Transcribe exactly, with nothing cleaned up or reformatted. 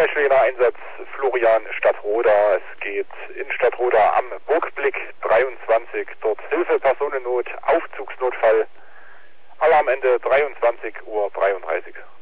Einsatz Florian Stadtroda. Es geht in Stadtroda am Burgblick dreiundzwanzig. Dort Hilfe, Personennot, Aufzugsnotfall. Alarmende dreiundzwanzig Uhr dreiunddreißig.